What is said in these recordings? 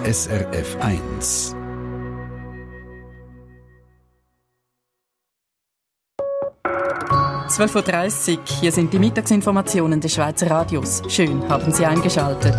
SRF 1. «12:30 Uhr, hier sind die Mittagsinformationen des Schweizer Radios. Schön, haben Sie eingeschaltet.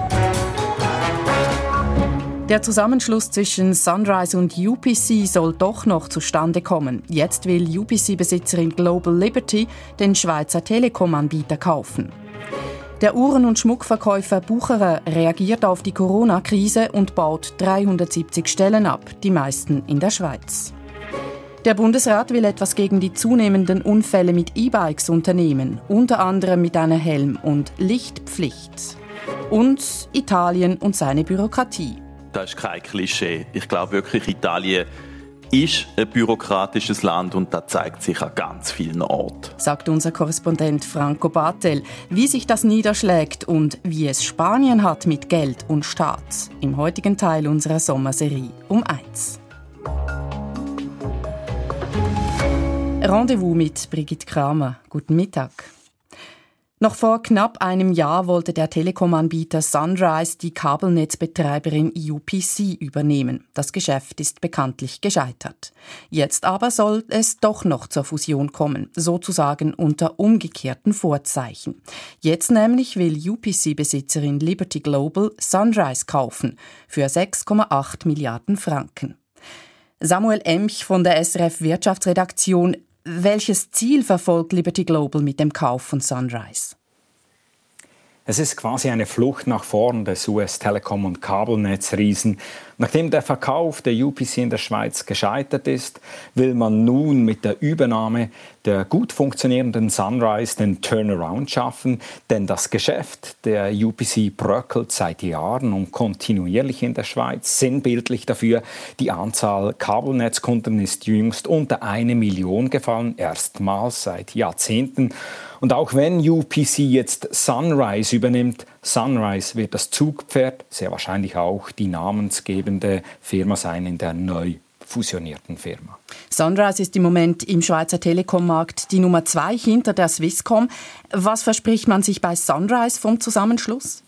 Der Zusammenschluss zwischen Sunrise und UPC soll doch noch zustande kommen. Jetzt will UPC-Besitzerin Global Liberty den Schweizer Telekom-Anbieter kaufen. Der Uhren- und Schmuckverkäufer Bucherer reagiert auf die Corona-Krise und baut 370 Stellen ab, die meisten in der Schweiz. Der Bundesrat will etwas gegen die zunehmenden Unfälle mit E-Bikes unternehmen, unter anderem mit einer Helm- und Lichtpflicht. Und Italien und seine Bürokratie. Das ist kein Klischee. Ich glaube wirklich, Italien ist ein bürokratisches Land und das zeigt sich an ganz vielen Orten. Sagt unser Korrespondent Franco Battel, wie sich das niederschlägt und wie es Spanien hat mit Geld und Staat. Im heutigen Teil unserer Sommerserie um 1. Rendezvous mit Brigitte Kramer. Guten Mittag. Noch vor knapp einem Jahr wollte der Telekom-Anbieter Sunrise die Kabelnetzbetreiberin UPC übernehmen. Das Geschäft ist bekanntlich gescheitert. Jetzt aber soll es doch noch zur Fusion kommen, sozusagen unter umgekehrten Vorzeichen. Jetzt nämlich will UPC-Besitzerin Liberty Global Sunrise kaufen für 6,8 Milliarden Franken. Samuel Emch von der SRF Wirtschaftsredaktion. Welches Ziel verfolgt Liberty Global mit dem Kauf von Sunrise? Es ist quasi eine Flucht nach vorn des US-Telekom- und Kabelnetzriesen. Nachdem der Verkauf der UPC in der Schweiz gescheitert ist, will man nun mit der Übernahme der gut funktionierenden Sunrise den Turnaround schaffen, denn das Geschäft der UPC bröckelt seit Jahren und kontinuierlich in der Schweiz. Sinnbildlich dafür, die Anzahl Kabelnetzkunden ist jüngst unter 1 Million gefallen, erstmals seit Jahrzehnten. Und auch wenn UPC jetzt Sunrise übernimmt, Sunrise wird das Zugpferd, sehr wahrscheinlich auch die namensgebende Firma sein in der neu fusionierten Firma. Sunrise ist im Moment im Schweizer Telekom-Markt die Nummer 2 hinter der Swisscom. Was verspricht man sich bei Sunrise vom Zusammenschluss?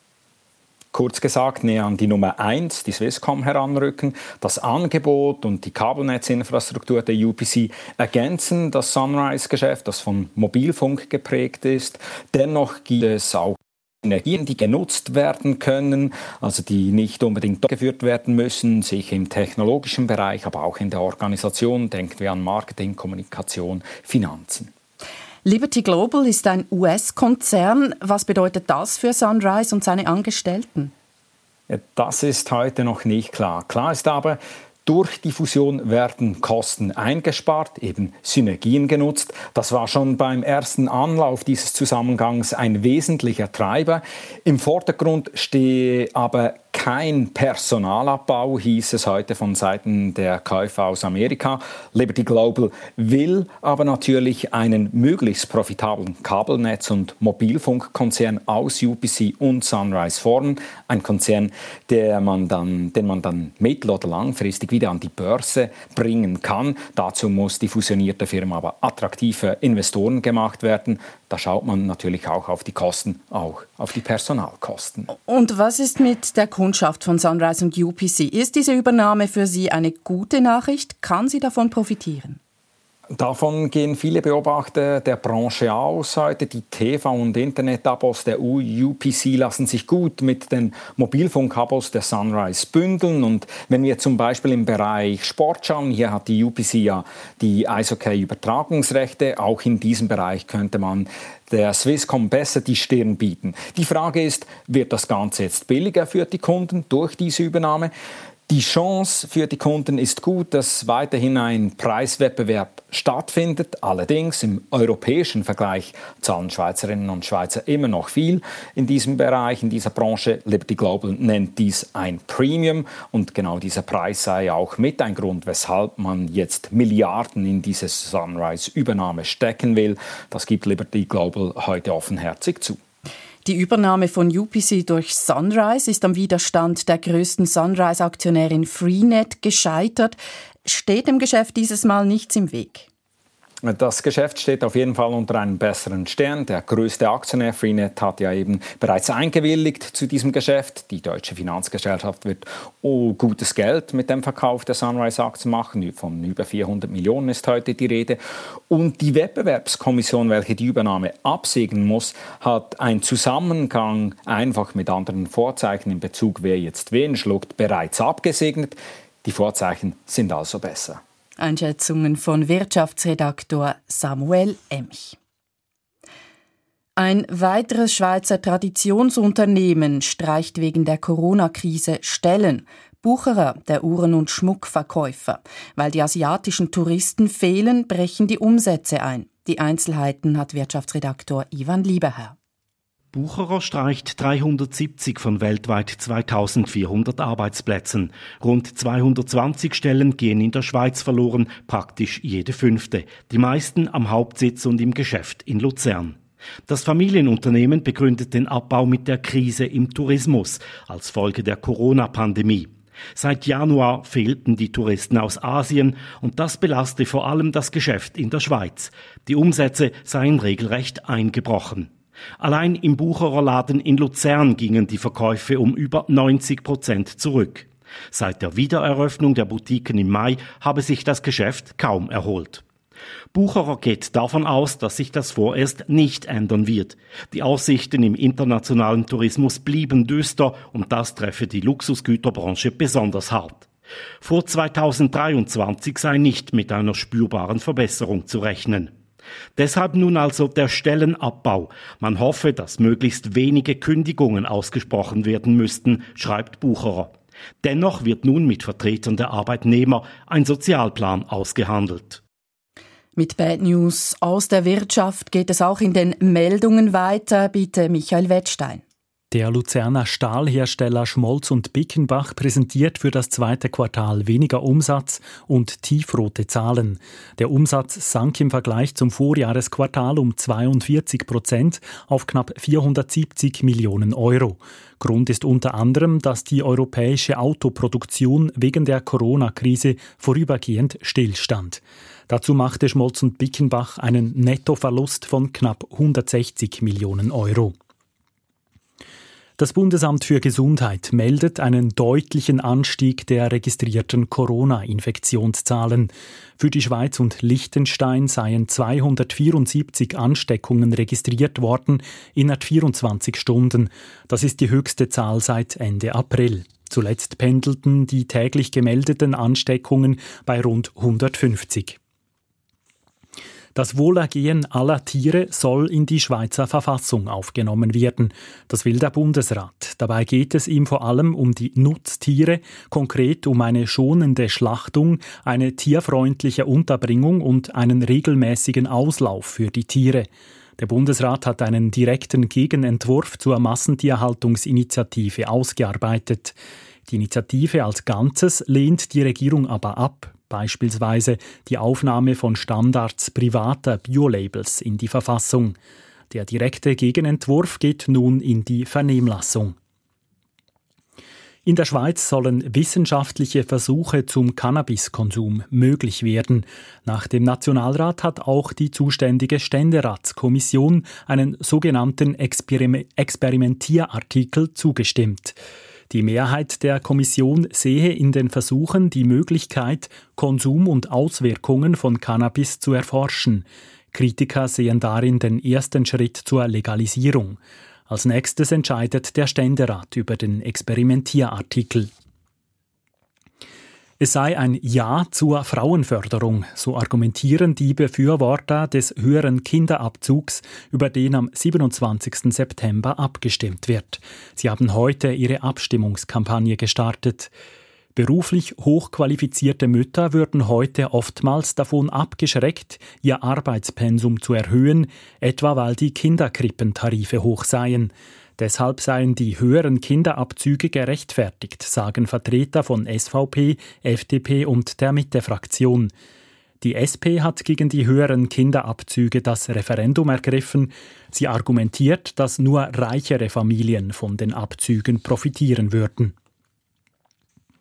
Kurz gesagt, näher an die Nummer 1, die Swisscom, heranrücken. Das Angebot und die Kabelnetzinfrastruktur der UPC ergänzen das Sunrise-Geschäft, das von Mobilfunk geprägt ist. Dennoch gibt es auch Energien, die genutzt werden können, also die nicht unbedingt durchgeführt werden müssen, sicher im technologischen Bereich, aber auch in der Organisation. Denken wir an Marketing, Kommunikation, Finanzen. Liberty Global ist ein US-Konzern. Was bedeutet das für Sunrise und seine Angestellten? Ja, das ist heute noch nicht klar. Klar ist aber, durch die Fusion werden Kosten eingespart, eben Synergien genutzt. Das war schon beim ersten Anlauf dieses Zusammengangs ein wesentlicher Treiber. Im Vordergrund stehe aber kein Personalabbau, hieß es heute von Seiten der Käufer aus Amerika. Liberty Global will aber natürlich einen möglichst profitablen Kabelnetz- und Mobilfunkkonzern aus UPC und Sunrise formen. Ein Konzern, den man dann mittel- oder langfristig wieder an die Börse bringen kann. Dazu muss die fusionierte Firma aber attraktiv für Investoren gemacht werden. Da schaut man natürlich auch auf die Kosten, auch auf die Personalkosten. Und was ist mit der Kundschaft von Sunrise und UPC? Ist diese Übernahme für Sie eine gute Nachricht? Kann sie davon profitieren? Davon gehen viele Beobachter der Branche aus heute. Die TV- und Internet-Abos der UPC lassen sich gut mit den Mobilfunk-Abos der Sunrise bündeln. Und wenn wir zum Beispiel im Bereich Sport schauen, hier hat die UPC ja die Eishockey-Übertragungsrechte. Auch in diesem Bereich könnte man der Swisscom besser die Stirn bieten. Die Frage ist, wird das Ganze jetzt billiger für die Kunden durch diese Übernahme? Die Chance für die Kunden ist gut, dass weiterhin ein Preiswettbewerb stattfindet. Allerdings im europäischen Vergleich zahlen Schweizerinnen und Schweizer immer noch viel in diesem Bereich, in dieser Branche. Liberty Global nennt dies ein Premium und genau dieser Preis sei auch mit ein Grund, weshalb man jetzt Milliarden in diese Sunrise-Übernahme stecken will. Das gibt Liberty Global heute offenherzig zu. Die Übernahme von UPC durch Sunrise ist am Widerstand der grössten Sunrise-Aktionärin Freenet gescheitert. Steht dem Geschäft dieses Mal nichts im Weg? Das Geschäft steht auf jeden Fall unter einem besseren Stern. Der größte Aktionär Freenet hat ja eben bereits eingewilligt zu diesem Geschäft. Die deutsche Finanzgesellschaft wird gutes Geld mit dem Verkauf der Sunrise-Aktien machen. Von über 400 Millionen ist heute die Rede. Und die Wettbewerbskommission, welche die Übernahme absegnen muss, hat einen Zusammenhang einfach mit anderen Vorzeichen in Bezug, wer jetzt wen schluckt, bereits abgesegnet. Die Vorzeichen sind also besser. Einschätzungen von Wirtschaftsredaktor Samuel Emch. Ein weiteres Schweizer Traditionsunternehmen streicht wegen der Corona-Krise Stellen. Bucherer, der Uhren- und Schmuckverkäufer. Weil die asiatischen Touristen fehlen, brechen die Umsätze ein. Die Einzelheiten hat Wirtschaftsredaktor Ivan Lieberherr. Bucherer streicht 370 von weltweit 2400 Arbeitsplätzen. Rund 220 Stellen gehen in der Schweiz verloren, praktisch jede 5. Die meisten am Hauptsitz und im Geschäft in Luzern. Das Familienunternehmen begründet den Abbau mit der Krise im Tourismus als Folge der Corona-Pandemie. Seit Januar fehlten die Touristen aus Asien und das belaste vor allem das Geschäft in der Schweiz. Die Umsätze seien regelrecht eingebrochen. Allein im Bucherer Laden in Luzern gingen die Verkäufe um über 90% zurück. Seit der Wiedereröffnung der Boutiquen im Mai habe sich das Geschäft kaum erholt. Bucherer geht davon aus, dass sich das vorerst nicht ändern wird. Die Aussichten im internationalen Tourismus blieben düster und das treffe die Luxusgüterbranche besonders hart. Vor 2023 sei nicht mit einer spürbaren Verbesserung zu rechnen. Deshalb nun also der Stellenabbau. Man hoffe, dass möglichst wenige Kündigungen ausgesprochen werden müssten, schreibt Bucherer. Dennoch wird nun mit Vertretern der Arbeitnehmer ein Sozialplan ausgehandelt. Mit Bad News aus der Wirtschaft geht es auch in den Meldungen weiter. Bitte Michael Wettstein. Der Luzerner Stahlhersteller Schmolz und Bickenbach präsentiert für das zweite Quartal weniger Umsatz und tiefrote Zahlen. Der Umsatz sank im Vergleich zum Vorjahresquartal um 42% auf knapp 470 Millionen Euro. Grund ist unter anderem, dass die europäische Autoproduktion wegen der Corona-Krise vorübergehend stillstand. Dazu machte Schmolz und Bickenbach einen Nettoverlust von knapp 160 Millionen Euro. Das Bundesamt für Gesundheit meldet einen deutlichen Anstieg der registrierten Corona-Infektionszahlen. Für die Schweiz und Liechtenstein seien 274 Ansteckungen registriert worden innerhalb 24 Stunden. Das ist die höchste Zahl seit Ende April. Zuletzt pendelten die täglich gemeldeten Ansteckungen bei rund 150. Das Wohlergehen aller Tiere soll in die Schweizer Verfassung aufgenommen werden. Das will der Bundesrat. Dabei geht es ihm vor allem um die Nutztiere, konkret um eine schonende Schlachtung, eine tierfreundliche Unterbringung und einen regelmäßigen Auslauf für die Tiere. Der Bundesrat hat einen direkten Gegenentwurf zur Massentierhaltungsinitiative ausgearbeitet. Die Initiative als Ganzes lehnt die Regierung aber ab. Beispielsweise die Aufnahme von Standards privater Biolabels in die Verfassung. Der direkte Gegenentwurf geht nun in die Vernehmlassung. In der Schweiz sollen wissenschaftliche Versuche zum Cannabiskonsum möglich werden. Nach dem Nationalrat hat auch die zuständige Ständeratskommission einen sogenannten Experimentierartikel zugestimmt. Die Mehrheit der Kommission sehe in den Versuchen die Möglichkeit, Konsum und Auswirkungen von Cannabis zu erforschen. Kritiker sehen darin den ersten Schritt zur Legalisierung. Als nächstes entscheidet der Ständerat über den Experimentierartikel. Es sei ein Ja zur Frauenförderung, so argumentieren die Befürworter des höheren Kinderabzugs, über den am 27. September abgestimmt wird. Sie haben heute ihre Abstimmungskampagne gestartet. Beruflich hochqualifizierte Mütter würden heute oftmals davon abgeschreckt, ihr Arbeitspensum zu erhöhen, etwa weil die Kinderkrippentarife hoch seien. Deshalb seien die höheren Kinderabzüge gerechtfertigt, sagen Vertreter von SVP, FDP und der Mitte-Fraktion. Die SP hat gegen die höheren Kinderabzüge das Referendum ergriffen. Sie argumentiert, dass nur reichere Familien von den Abzügen profitieren würden.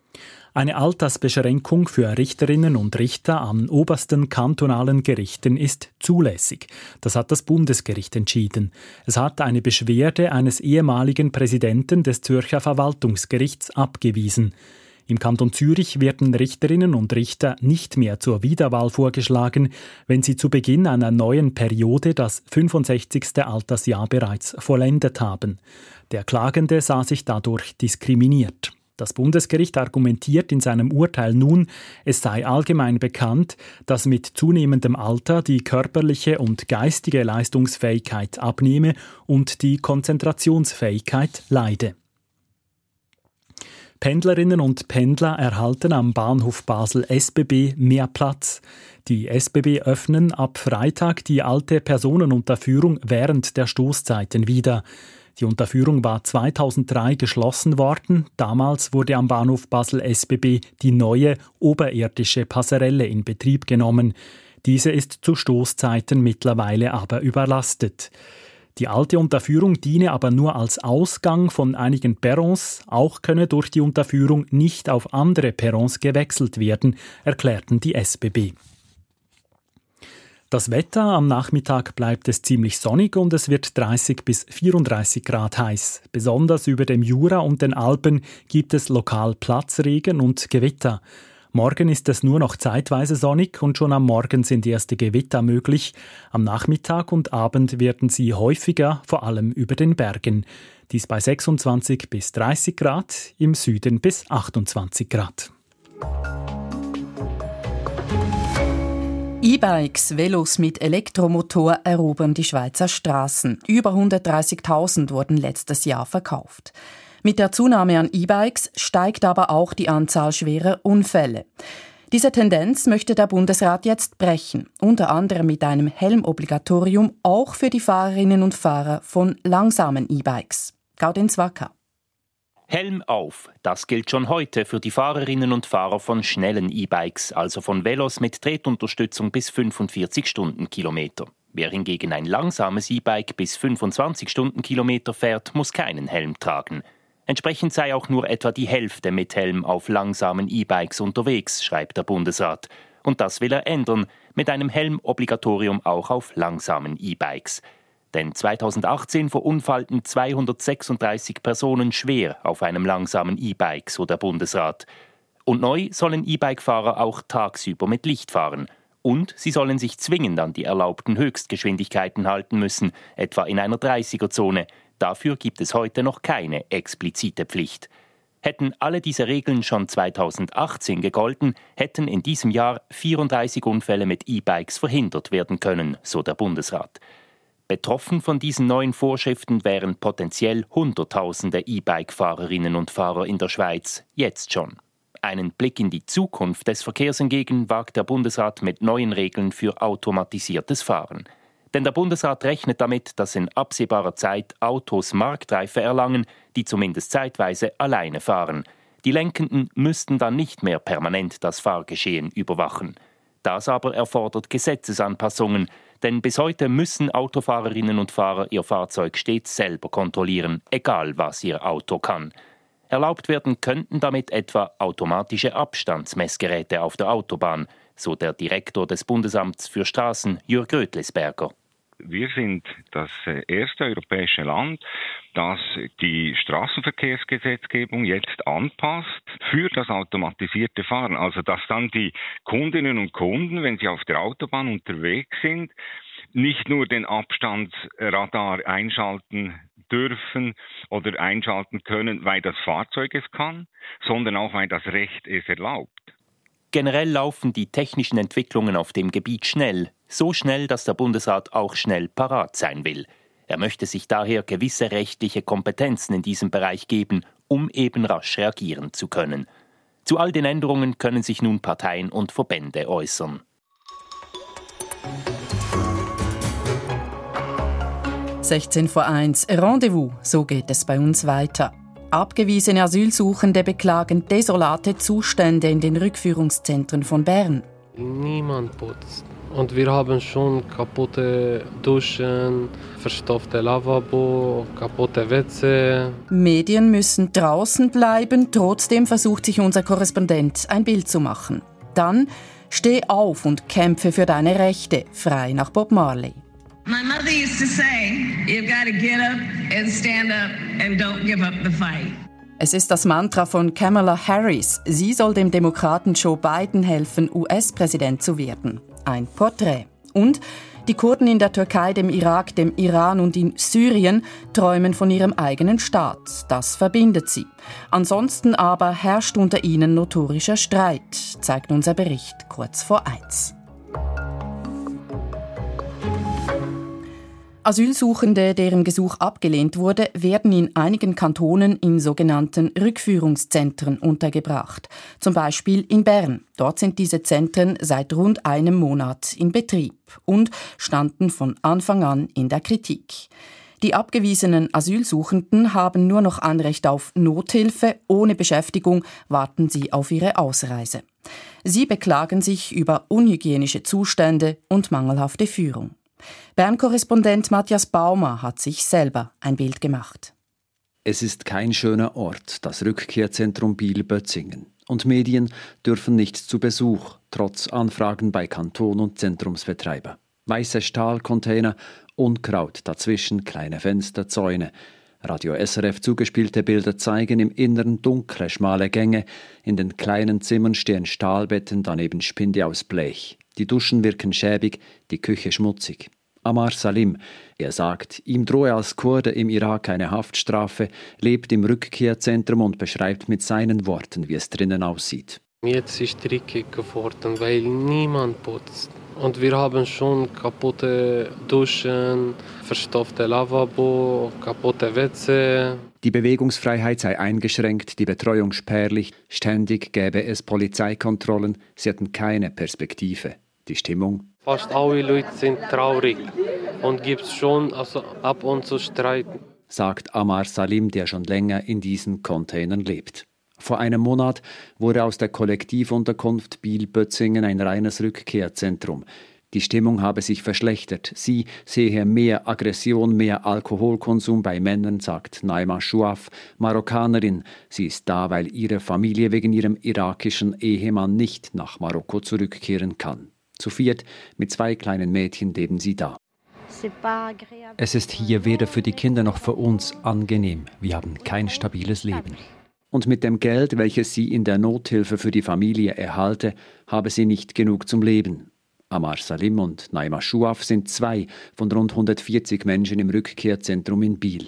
Eine Altersbeschränkung für Richterinnen und Richter an obersten kantonalen Gerichten ist zulässig. Das hat das Bundesgericht entschieden. Es hat eine Beschwerde eines ehemaligen Präsidenten des Zürcher Verwaltungsgerichts abgewiesen. Im Kanton Zürich werden Richterinnen und Richter nicht mehr zur Wiederwahl vorgeschlagen, wenn sie zu Beginn einer neuen Periode das 65. Altersjahr bereits vollendet haben. Der Klagende sah sich dadurch diskriminiert. Das Bundesgericht argumentiert in seinem Urteil nun, es sei allgemein bekannt, dass mit zunehmendem Alter die körperliche und geistige Leistungsfähigkeit abnehme und die Konzentrationsfähigkeit leide. Pendlerinnen und Pendler erhalten am Bahnhof Basel SBB mehr Platz. Die SBB öffnen ab Freitag die alte Personenunterführung während der Stoßzeiten wieder. Die Unterführung war 2003 geschlossen worden. Damals wurde am Bahnhof Basel SBB die neue oberirdische Passerelle in Betrieb genommen. Diese ist zu Stoßzeiten mittlerweile aber überlastet. Die alte Unterführung diene aber nur als Ausgang von einigen Perrons. Auch könne durch die Unterführung nicht auf andere Perrons gewechselt werden, erklärten die SBB. Das Wetter: am Nachmittag bleibt es ziemlich sonnig und es wird 30 bis 34 Grad heiß. Besonders über dem Jura und den Alpen gibt es lokal Platzregen und Gewitter. Morgen ist es nur noch zeitweise sonnig und schon am Morgen sind erste Gewitter möglich. Am Nachmittag und Abend werden sie häufiger, vor allem über den Bergen. Dies bei 26 bis 30 Grad, im Süden bis 28 Grad. E-Bikes, Velos mit Elektromotor erobern die Schweizer Straßen. Über 130.000 wurden letztes Jahr verkauft. Mit der Zunahme an E-Bikes steigt aber auch die Anzahl schwerer Unfälle. Diese Tendenz möchte der Bundesrat jetzt brechen, unter anderem mit einem Helmobligatorium auch für die Fahrerinnen und Fahrer von langsamen E-Bikes. Gaudenz Wacker. Helm auf, das gilt schon heute für die Fahrerinnen und Fahrer von schnellen E-Bikes, also von Velos mit Tretunterstützung bis 45 Stundenkilometer. Wer hingegen ein langsames E-Bike bis 25 Stundenkilometer fährt, muss keinen Helm tragen. Entsprechend sei auch nur etwa die Hälfte mit Helm auf langsamen E-Bikes unterwegs, schreibt der Bundesrat. Und das will er ändern, mit einem Helmobligatorium auch auf langsamen E-Bikes. Denn 2018 verunfallten 236 Personen schwer auf einem langsamen E-Bike, so der Bundesrat. Und neu sollen E-Bike-Fahrer auch tagsüber mit Licht fahren. Und sie sollen sich zwingend an die erlaubten Höchstgeschwindigkeiten halten müssen, etwa in einer 30er-Zone. Dafür gibt es heute noch keine explizite Pflicht. Hätten alle diese Regeln schon 2018 gegolten, hätten in diesem Jahr 34 Unfälle mit E-Bikes verhindert werden können, so der Bundesrat. Betroffen von diesen neuen Vorschriften wären potenziell Hunderttausende E-Bike-Fahrerinnen und Fahrer in der Schweiz, jetzt schon. Einen Blick in die Zukunft des Verkehrs hingegen wagt der Bundesrat mit neuen Regeln für automatisiertes Fahren. Denn der Bundesrat rechnet damit, dass in absehbarer Zeit Autos Marktreife erlangen, die zumindest zeitweise alleine fahren. Die Lenkenden müssten dann nicht mehr permanent das Fahrgeschehen überwachen. Das aber erfordert Gesetzesanpassungen, denn bis heute müssen Autofahrerinnen und Fahrer ihr Fahrzeug stets selber kontrollieren, egal was ihr Auto kann. Erlaubt werden könnten damit etwa automatische Abstandsmessgeräte auf der Autobahn, so der Direktor des Bundesamts für Straßen, Jürg Rötlisberger. Wir sind das erste europäische Land, das die Straßenverkehrsgesetzgebung jetzt anpasst für das automatisierte Fahren. Also dass dann die Kundinnen und Kunden, wenn sie auf der Autobahn unterwegs sind, nicht nur den Abstandsradar einschalten dürfen oder einschalten können, weil das Fahrzeug es kann, sondern auch, weil das Recht es erlaubt. Generell laufen die technischen Entwicklungen auf dem Gebiet schnell. So schnell, dass der Bundesrat auch schnell parat sein will. Er möchte sich daher gewisse rechtliche Kompetenzen in diesem Bereich geben, um eben rasch reagieren zu können. Zu all den Änderungen können sich nun Parteien und Verbände äußern. 16:01 Rendezvous, so geht es bei uns weiter. Abgewiesene Asylsuchende beklagen desolate Zustände in den Rückführungszentren von Bern. Niemand putzt. Und wir haben schon kaputte Duschen, verstopfte Lavabo, kaputte WC. Medien müssen draußen bleiben, trotzdem versucht sich unser Korrespondent ein Bild zu machen. Dann steh auf und kämpfe für deine Rechte, frei nach Bob Marley. My mother used to say, you've got to get up and stand up and don't give up the fight. Es ist das Mantra von Kamala Harris. Sie soll dem Demokraten Joe Biden helfen, US-Präsident zu werden. Ein Porträt. Und die Kurden in der Türkei, dem Irak, dem Iran und in Syrien träumen von ihrem eigenen Staat. Das verbindet sie. Ansonsten aber herrscht unter ihnen notorischer Streit, zeigt unser Bericht kurz vor 1. Asylsuchende, deren Gesuch abgelehnt wurde, werden in einigen Kantonen in sogenannten Rückführungszentren untergebracht. Zum Beispiel in Bern. Dort sind diese Zentren seit rund einem Monat in Betrieb und standen von Anfang an in der Kritik. Die abgewiesenen Asylsuchenden haben nur noch Anrecht auf Nothilfe. Ohne Beschäftigung warten sie auf ihre Ausreise. Sie beklagen sich über unhygienische Zustände und mangelhafte Führung. Bern-Korrespondent Matthias Baumer hat sich selber ein Bild gemacht. Es ist kein schöner Ort, das Rückkehrzentrum Biel-Bötzingen. Und Medien dürfen nicht zu Besuch, trotz Anfragen bei Kanton und Zentrumsbetreiber. Weiße Stahlcontainer, Unkraut, dazwischen kleine Fenster, Zäune. Radio SRF zugespielte Bilder zeigen im Inneren dunkle, schmale Gänge. In den kleinen Zimmern stehen Stahlbetten, daneben Spinde aus Blech. Die Duschen wirken schäbig, die Küche schmutzig. Amar Salim, er sagt, ihm drohe als Kurde im Irak eine Haftstrafe, lebt im Rückkehrzentrum und beschreibt mit seinen Worten, wie es drinnen aussieht. Jetzt ist es dreckig geworden, weil niemand putzt. Und wir haben schon kaputte Duschen, verstopfte Lavabo, kaputte WC. Die Bewegungsfreiheit sei eingeschränkt, die Betreuung spärlich, ständig gäbe es Polizeikontrollen, sie hätten keine Perspektive. Die Stimmung? Fast alle Leute sind traurig und gibt es schon ab und zu Streit. Sagt Amar Salim, der schon länger in diesen Containern lebt. Vor einem Monat wurde aus der Kollektivunterkunft Biel-Bötzingen ein reines Rückkehrzentrum. Die Stimmung habe sich verschlechtert. Sie sehe mehr Aggression, mehr Alkoholkonsum bei Männern, sagt Naima Schuaf, Marokkanerin. Sie ist da, weil ihre Familie wegen ihrem irakischen Ehemann nicht nach Marokko zurückkehren kann. Zu viert mit 2 kleinen Mädchen leben sie da. Es ist hier weder für die Kinder noch für uns angenehm. Wir haben kein stabiles Leben. Und mit dem Geld, welches sie in der Nothilfe für die Familie erhalte, habe sie nicht genug zum Leben. Amar Salim und Naima Schuaf sind 2 von rund 140 Menschen im Rückkehrzentrum in Biel.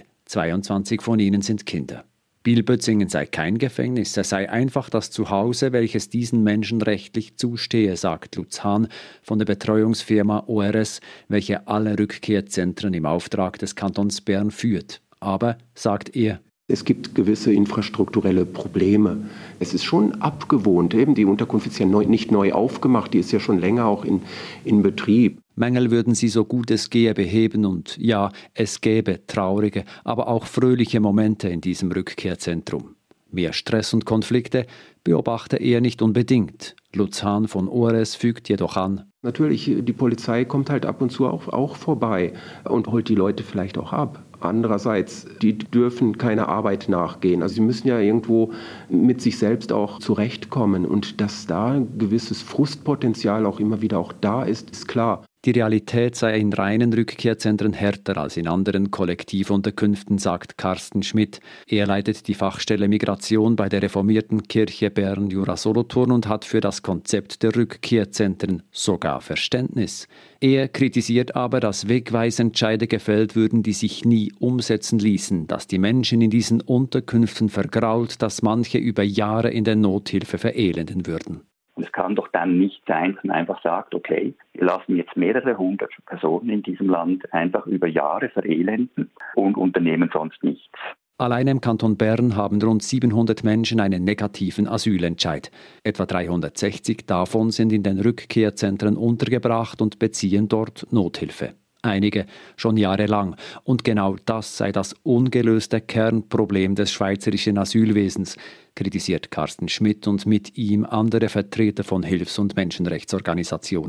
22 von ihnen sind Kinder. Biel-Bötzingen sei kein Gefängnis, es sei einfach das Zuhause, welches diesen Menschen rechtlich zustehe, sagt Lutz Hahn von der Betreuungsfirma ORS, welche alle Rückkehrzentren im Auftrag des Kantons Bern führt. Aber, sagt er, es gibt gewisse infrastrukturelle Probleme. Es ist schon abgewohnt. Eben die Unterkunft ist ja nicht neu aufgemacht, die ist ja schon länger auch in Betrieb. Mängel würden sie so gut es gehe beheben und ja, es gäbe traurige, aber auch fröhliche Momente in diesem Rückkehrzentrum. Mehr Stress und Konflikte beobachte er nicht unbedingt. Lutz Hahn von ORS fügt jedoch an. Natürlich, die Polizei kommt halt ab und zu auch vorbei und holt die Leute vielleicht auch ab. Andererseits, die dürfen keine Arbeit nachgehen. Also sie müssen ja irgendwo mit sich selbst auch zurechtkommen. Und dass da ein gewisses Frustpotenzial auch immer wieder auch da ist, ist klar. Die Realität sei in reinen Rückkehrzentren härter als in anderen Kollektivunterkünften, sagt Carsten Schmidt. Er leitet die Fachstelle Migration bei der reformierten Kirche Bern-Jura-Solothurn und hat für das Konzept der Rückkehrzentren sogar Verständnis. Er kritisiert aber, dass Wegweisentscheide gefällt würden, die sich nie umsetzen ließen, dass die Menschen in diesen Unterkünften vergrault, dass manche über Jahre in der Nothilfe verelenden würden. Und es kann doch dann nicht sein, dass man einfach sagt, okay, wir lassen jetzt mehrere hundert Personen in diesem Land einfach über Jahre verelenden und unternehmen sonst nichts. Allein im Kanton Bern haben rund 700 Menschen einen negativen Asylentscheid. Etwa 360 davon sind in den Rückkehrzentren untergebracht und beziehen dort Nothilfe. Einige schon jahrelang. Und genau das sei das ungelöste Kernproblem des schweizerischen Asylwesens, kritisiert Carsten Schmidt und mit ihm andere Vertreter von Hilfs- und Menschenrechtsorganisationen.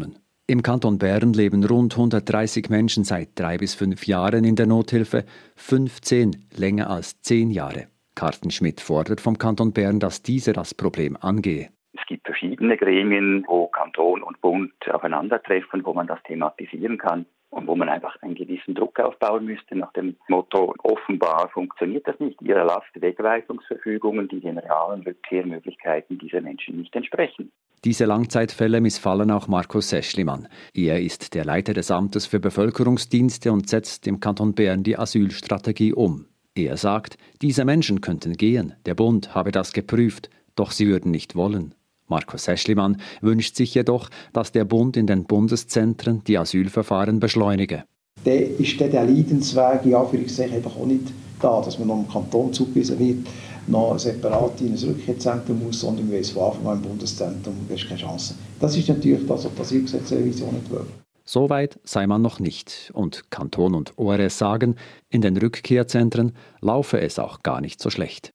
Im Kanton Bern leben rund 130 Menschen seit 3 bis 5 Jahren in der Nothilfe, 15 länger als 10 Jahre. Carsten Schmidt fordert vom Kanton Bern, dass dieser das Problem angehe. Es gibt verschiedene Gremien, wo Kanton und Bund aufeinandertreffen, wo man das thematisieren kann und wo man einfach einen gewissen Druck aufbauen müsste nach dem Motto, offenbar funktioniert das nicht. Ihr erlasst Wegweisungsverfügungen, die den realen Rückkehrmöglichkeiten dieser Menschen nicht entsprechen. Diese Langzeitfälle missfallen auch Markus Seschlimann. Er ist der Leiter des Amtes für Bevölkerungsdienste und setzt im Kanton Bern die Asylstrategie um. Er sagt, diese Menschen könnten gehen. Der Bund habe das geprüft, doch sie würden nicht wollen. Markus Seschlimann wünscht sich jedoch, dass der Bund in den Bundeszentren die Asylverfahren beschleunige. Dann ist der Leidensweg in Anführungszeichen einfach auch nicht da, dass man noch im Kanton zugewiesen wird, noch separat in ein Rückkehrzentrum muss, sondern wir wissen von Anfang an im Bundeszentrum, da ist keine Chance. Das ist natürlich das, was die Asylgesetzrevision nicht will. Soweit sei man noch nicht. Und Kanton und ORS sagen, in den Rückkehrzentren laufe es auch gar nicht so schlecht.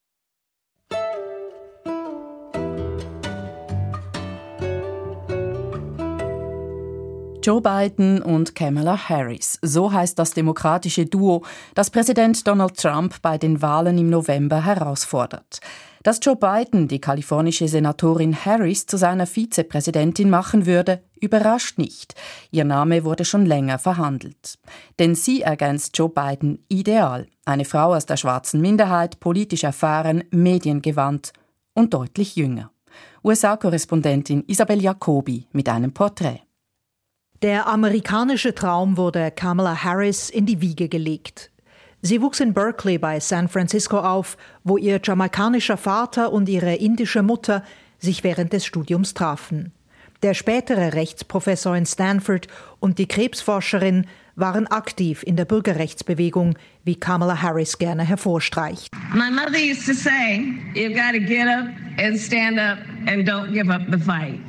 Joe Biden und Kamala Harris, so heißt das demokratische Duo, das Präsident Donald Trump bei den Wahlen im November herausfordert. Dass Joe Biden die kalifornische Senatorin Harris zu seiner Vizepräsidentin machen würde, überrascht nicht. Ihr Name wurde schon länger verhandelt. Denn sie ergänzt Joe Biden ideal. Eine Frau aus der schwarzen Minderheit, politisch erfahren, mediengewandt und deutlich jünger. USA-Korrespondentin Isabel Jacobi mit einem Porträt. Der amerikanische Traum wurde Kamala Harris in die Wiege gelegt. Sie wuchs in Berkeley bei San Francisco auf, wo ihr jamaikanischer Vater und ihre indische Mutter sich während des Studiums trafen. Der spätere Rechtsprofessor in Stanford und die Krebsforscherin waren aktiv in der Bürgerrechtsbewegung, wie Kamala Harris gerne hervorstreicht. My mother used to say, you've got to get up and stand up and don't give up the fight.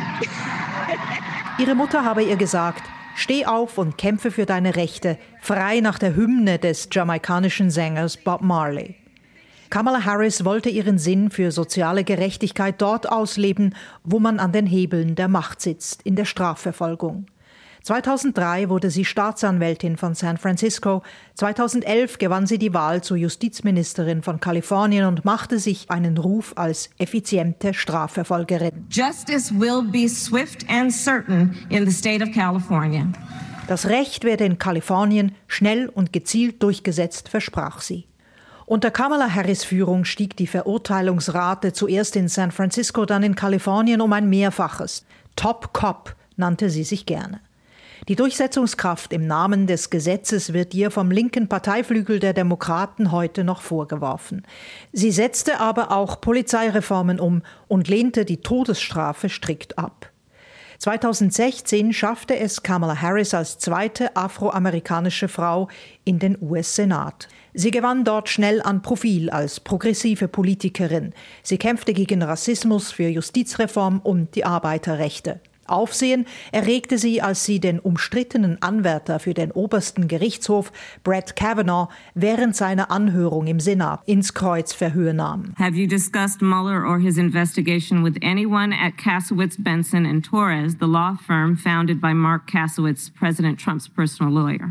Ihre Mutter habe ihr gesagt, steh auf und kämpfe für deine Rechte, frei nach der Hymne des jamaikanischen Sängers Bob Marley. Kamala Harris wollte ihren Sinn für soziale Gerechtigkeit dort ausleben, wo man an den Hebeln der Macht sitzt, in der Strafverfolgung. 2003 wurde sie Staatsanwältin von San Francisco. 2011 gewann sie die Wahl zur Justizministerin von Kalifornien und machte sich einen Ruf als effiziente Strafverfolgerin. Justice will be swift and certain in the state of California. Das Recht werde in Kalifornien schnell und gezielt durchgesetzt, versprach sie. Unter Kamala Harris' Führung stieg die Verurteilungsrate zuerst in San Francisco, dann in Kalifornien um ein Mehrfaches. Top Cop nannte sie sich gerne. Die Durchsetzungskraft im Namen des Gesetzes wird ihr vom linken Parteiflügel der Demokraten heute noch vorgeworfen. Sie setzte aber auch Polizeireformen um und lehnte die Todesstrafe strikt ab. 2016 schaffte es Kamala Harris als zweite afroamerikanische Frau in den US-Senat. Sie gewann dort schnell an Profil als progressive Politikerin. Sie kämpfte gegen Rassismus, für Justizreform und die Arbeiterrechte. Aufsehen erregte sie, als sie den umstrittenen Anwärter für den obersten Gerichtshof, Brett Kavanaugh, während seiner Anhörung im Senat ins Kreuzverhör nahm. Have you discussed Mueller or his investigation with anyone at Kasowitz, Benson and Torres, the law firm founded by Mark Kasowitz, President Trump's personal lawyer?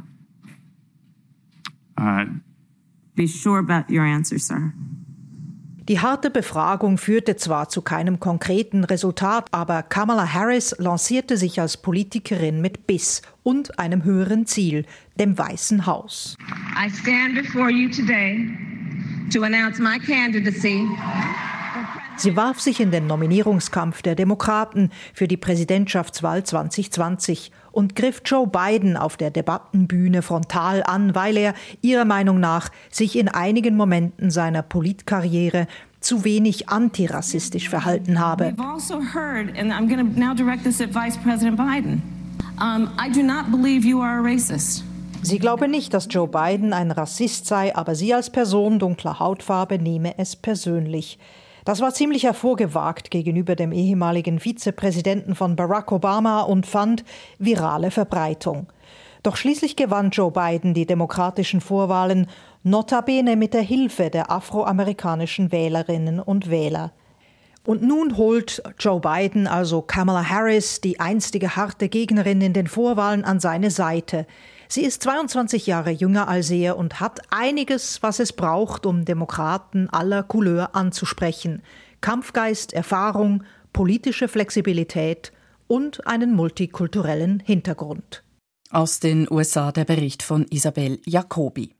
Be sure about your answer, sir. Die harte Befragung führte zwar zu keinem konkreten Resultat, aber Kamala Harris lancierte sich als Politikerin mit Biss und einem höheren Ziel, dem Weißen Haus. I stand before you today to announce my candidacy. Sie warf sich in den Nominierungskampf der Demokraten für die Präsidentschaftswahl 2020 und griff Joe Biden auf der Debattenbühne frontal an, weil er ihrer Meinung nach sich in einigen Momenten seiner Politkarriere zu wenig antirassistisch verhalten habe. We've also heard, and I'm going to now direct this at Vice President Biden. I do not believe you are a racist. Sie glaube nicht, dass Joe Biden ein Rassist sei, aber sie als Person dunkler Hautfarbe nehme es persönlich. Das war ziemlich hervorgewagt gegenüber dem ehemaligen Vizepräsidenten von Barack Obama und fand virale Verbreitung. Doch schließlich gewann Joe Biden die demokratischen Vorwahlen, notabene mit der Hilfe der afroamerikanischen Wählerinnen und Wähler. Und nun holt Joe Biden, also Kamala Harris, die einstige harte Gegnerin in den Vorwahlen, an seine Seite. Sie ist 22 Jahre jünger als er und hat einiges, was es braucht, um Demokraten aller Couleur anzusprechen. Kampfgeist, Erfahrung, politische Flexibilität und einen multikulturellen Hintergrund. Aus den USA der Bericht von Isabel Jacobi.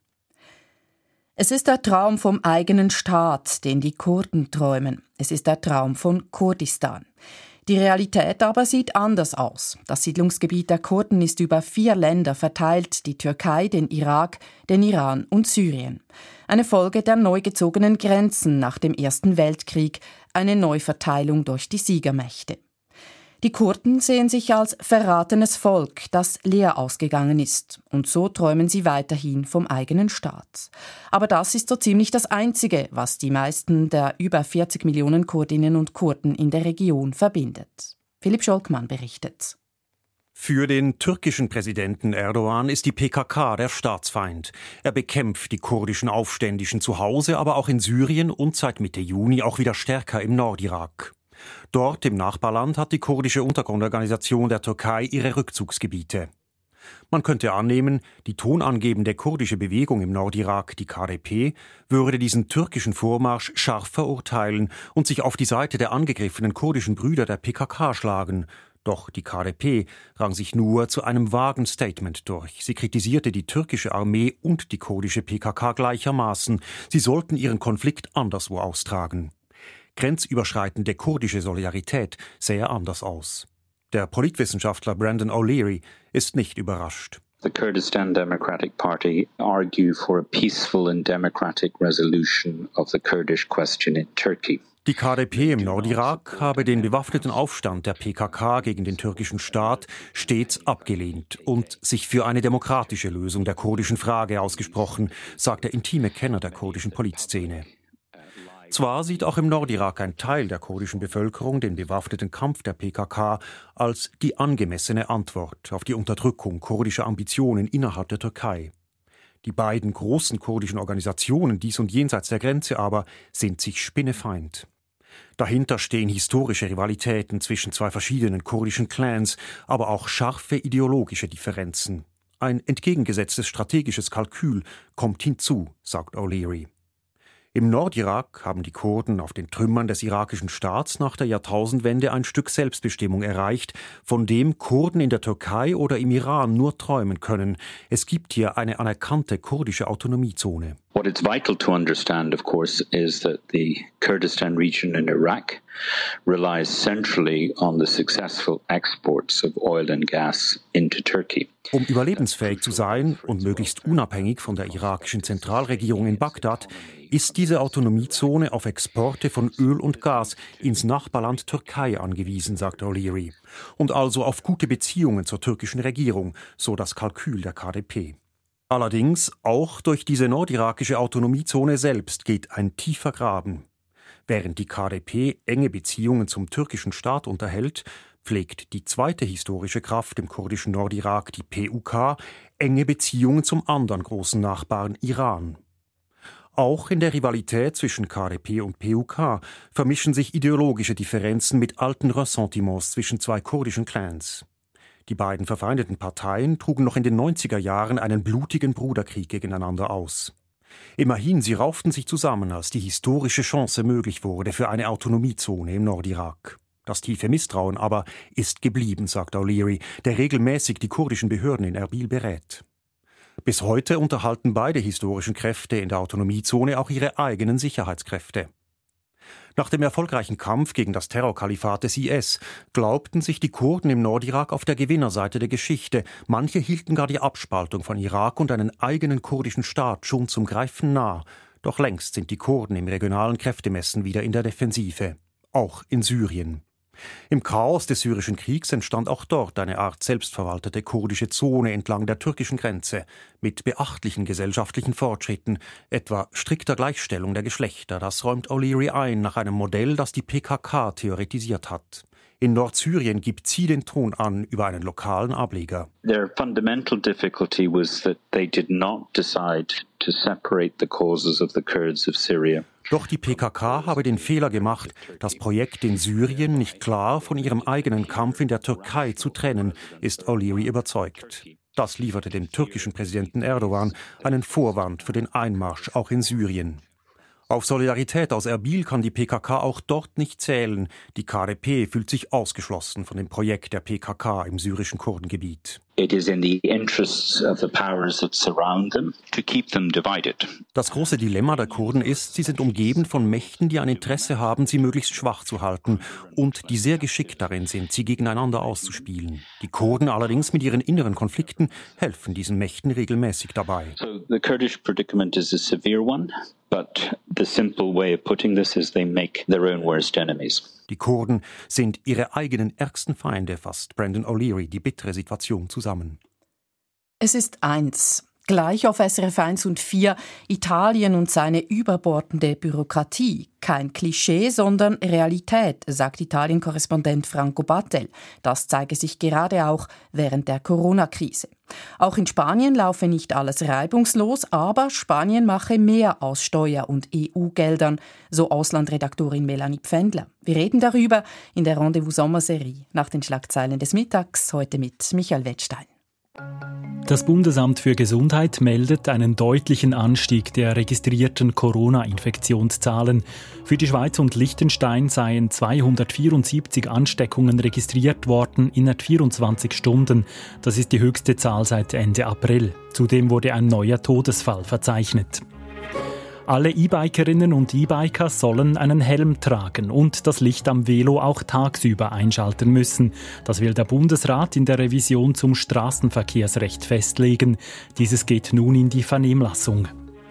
Es ist der Traum vom eigenen Staat, den die Kurden träumen. Es ist der Traum von Kurdistan. Die Realität aber sieht anders aus. Das Siedlungsgebiet der Kurden ist über 4 Länder verteilt: die Türkei, den Irak, den Iran und Syrien. Eine Folge der neu gezogenen Grenzen nach dem Ersten Weltkrieg, eine Neuverteilung durch die Siegermächte. Die Kurden sehen sich als verratenes Volk, das leer ausgegangen ist. Und so träumen sie weiterhin vom eigenen Staat. Aber das ist so ziemlich das Einzige, was die meisten der über 40 Millionen Kurdinnen und Kurden in der Region verbindet. Philipp Scholkmann berichtet. Für den türkischen Präsidenten Erdogan ist die PKK der Staatsfeind. Er bekämpft die kurdischen Aufständischen zu Hause, aber auch in Syrien und seit Mitte Juni auch wieder stärker im Nordirak. Dort im Nachbarland hat die kurdische Untergrundorganisation der Türkei ihre Rückzugsgebiete. Man könnte annehmen, die tonangebende kurdische Bewegung im Nordirak, die KDP, würde diesen türkischen Vormarsch scharf verurteilen und sich auf die Seite der angegriffenen kurdischen Brüder der PKK schlagen. Doch die KDP rang sich nur zu einem vagen Statement durch. Sie kritisierte die türkische Armee und die kurdische PKK gleichermaßen. Sie sollten ihren Konflikt anderswo austragen. Grenzüberschreitende kurdische Solidarität sähe anders aus. Der Politwissenschaftler Brandon O'Leary ist nicht überrascht. The Kurdistan Democratic Party argue for a peaceful and democratic resolution of the Kurdish question in Turkey. Die KDP im Nordirak habe den bewaffneten Aufstand der PKK gegen den türkischen Staat stets abgelehnt und sich für eine demokratische Lösung der kurdischen Frage ausgesprochen, sagt der intime Kenner der kurdischen Politszene. Zwar sieht auch im Nordirak ein Teil der kurdischen Bevölkerung den bewaffneten Kampf der PKK als die angemessene Antwort auf die Unterdrückung kurdischer Ambitionen innerhalb der Türkei. Die beiden großen kurdischen Organisationen dies und jenseits der Grenze aber sind sich spinnefeind. Dahinter stehen historische Rivalitäten zwischen 2 verschiedenen kurdischen Clans, aber auch scharfe ideologische Differenzen. Ein entgegengesetztes strategisches Kalkül kommt hinzu, sagt O'Leary. Im Nordirak haben die Kurden auf den Trümmern des irakischen Staats nach der Jahrtausendwende ein Stück Selbstbestimmung erreicht, von dem Kurden in der Türkei oder im Iran nur träumen können. Es gibt hier eine anerkannte kurdische Autonomiezone. What is vital to understand, of course, is that the Kurdistan region in Iraq relies centrally on the successful exports of oil and gas into Turkey. Um überlebensfähig zu sein und möglichst unabhängig von der irakischen Zentralregierung in Bagdad, ist diese Autonomiezone auf Exporte von Öl und Gas ins Nachbarland Türkei angewiesen, sagt O'Leary. Und also auf gute Beziehungen zur türkischen Regierung, so das Kalkül der KDP. Allerdings, auch durch diese nordirakische Autonomiezone selbst geht ein tiefer Graben. Während die KDP enge Beziehungen zum türkischen Staat unterhält, pflegt die zweite historische Kraft im kurdischen Nordirak, die PUK, enge Beziehungen zum anderen großen Nachbarn Iran. Auch in der Rivalität zwischen KDP und PUK vermischen sich ideologische Differenzen mit alten Ressentiments zwischen 2 kurdischen Clans. Die beiden verfeindeten Parteien trugen noch in den 90er Jahren einen blutigen Bruderkrieg gegeneinander aus. Immerhin, sie rauften sich zusammen, als die historische Chance möglich wurde für eine Autonomiezone im Nordirak. Das tiefe Misstrauen aber ist geblieben, sagt O'Leary, der regelmäßig die kurdischen Behörden in Erbil berät. Bis heute unterhalten beide historischen Kräfte in der Autonomiezone auch ihre eigenen Sicherheitskräfte. Nach dem erfolgreichen Kampf gegen das Terrorkalifat des IS glaubten sich die Kurden im Nordirak auf der Gewinnerseite der Geschichte. Manche hielten gar die Abspaltung von Irak und einen eigenen kurdischen Staat schon zum Greifen nah. Doch längst sind die Kurden im regionalen Kräftemessen wieder in der Defensive. Auch in Syrien. Im Chaos des syrischen Kriegs entstand auch dort eine Art selbstverwaltete kurdische Zone entlang der türkischen Grenze mit beachtlichen gesellschaftlichen Fortschritten, etwa strikter Gleichstellung der Geschlechter. Das räumt O'Leary ein nach einem Modell, das die PKK theoretisiert hat. In Nordsyrien gibt sie den Ton an über einen lokalen Ableger. Their fundamental difficulty was that they did not decide to separate the causes of the Kurds of Syria. Doch die PKK habe den Fehler gemacht, das Projekt in Syrien nicht klar von ihrem eigenen Kampf in der Türkei zu trennen, ist O'Leary überzeugt. Das lieferte dem türkischen Präsidenten Erdogan einen Vorwand für den Einmarsch auch in Syrien. Auf Solidarität aus Erbil kann die PKK auch dort nicht zählen. Die KDP fühlt sich ausgeschlossen von dem Projekt der PKK im syrischen Kurdengebiet. It is in the interests of the powers that surround them to keep them divided. Das große Dilemma der Kurden ist, sie sind umgeben von Mächten, die ein Interesse haben, sie möglichst schwach zu halten und die sehr geschickt darin sind, sie gegeneinander auszuspielen. Die Kurden allerdings mit ihren inneren Konflikten helfen diesen Mächten regelmäßig dabei. So the Kurdish predicament is a severe one, but the simple way of putting this is they make their own worst enemies. Die Kurden sind ihre eigenen ärgsten Feinde, fasst Brendan O'Leary die bittere Situation zusammen. Es ist 1. Gleich auf SRF 1 und 4 Italien und seine überbordende Bürokratie. Kein Klischee, sondern Realität, sagt Italien-Korrespondent Franco Battel. Das zeige sich gerade auch während der Corona-Krise. Auch in Spanien laufe nicht alles reibungslos, aber Spanien mache mehr aus Steuer- und EU-Geldern, so Auslandredaktorin Melanie Pfändler. Wir reden darüber in der Rendezvous-Sommerserie nach den Schlagzeilen des Mittags, heute mit Michael Wettstein. Das Bundesamt für Gesundheit meldet einen deutlichen Anstieg der registrierten Corona-Infektionszahlen. Für die Schweiz und Liechtenstein seien 274 Ansteckungen registriert worden innerhalb 24 Stunden. Das ist die höchste Zahl seit Ende April. Zudem wurde ein neuer Todesfall verzeichnet. Alle E-Bikerinnen und E-Biker sollen einen Helm tragen und das Licht am Velo auch tagsüber einschalten müssen. Das will der Bundesrat in der Revision zum Straßenverkehrsrecht festlegen. Dieses geht nun in die Vernehmlassung.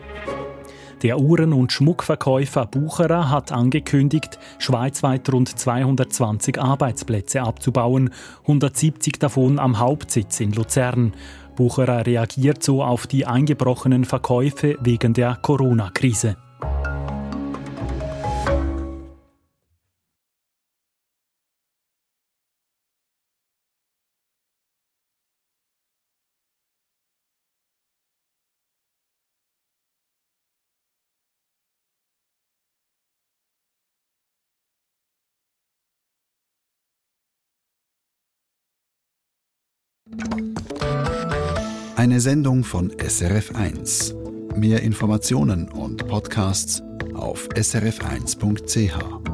Der Uhren- und Schmuckverkäufer Bucherer hat angekündigt, schweizweit rund 220 Arbeitsplätze abzubauen, 170 davon am Hauptsitz in Luzern. Bucherer reagiert so auf die eingebrochenen Verkäufe wegen der Corona-Krise. Eine Sendung von SRF 1. Mehr Informationen und Podcasts auf srf1.ch.